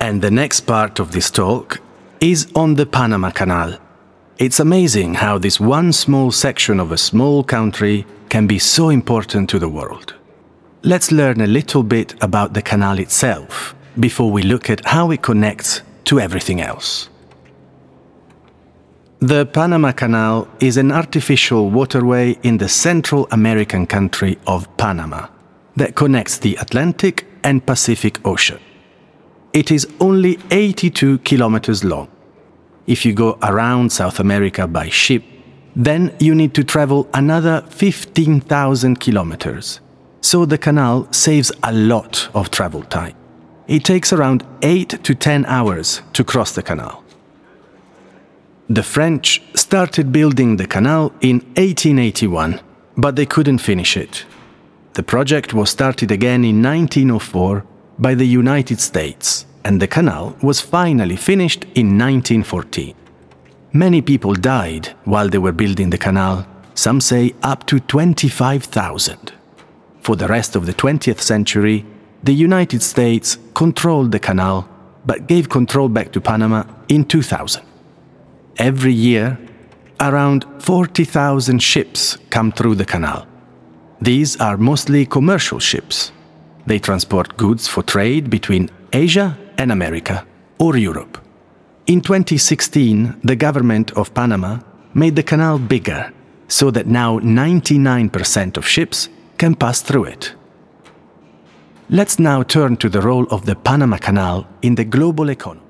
And the next part of this talk is on the Panama Canal. It's amazing how this one small section of a small country can be so important to the world. Let's learn a little bit about the canal itself before we look at how it connects to everything else. The Panama Canal is an artificial waterway in the Central American country of Panama that connects the Atlantic and Pacific Ocean. It is only 82 kilometers long. If you go around South America by ship, then you need to travel another 15,000 kilometers. So the canal saves a lot of travel time. It takes around 8 to 10 hours to cross the canal. The French started building the canal in 1881, but they couldn't finish it. The project was started again in 1904 by the United States, and the canal was finally finished in 1914. Many people died while they were building the canal, some say up to 25,000. For the rest of the 20th century, the United States controlled the canal, but gave control back to Panama in 2000. Every year, around 40,000 ships come through the canal. These are mostly commercial ships. They transport goods for trade between Asia and America, or Europe. In 2016, the government of Panama made the canal bigger, so that now 99% of ships can pass through it. Let's now turn to the role of the Panama Canal in the global economy.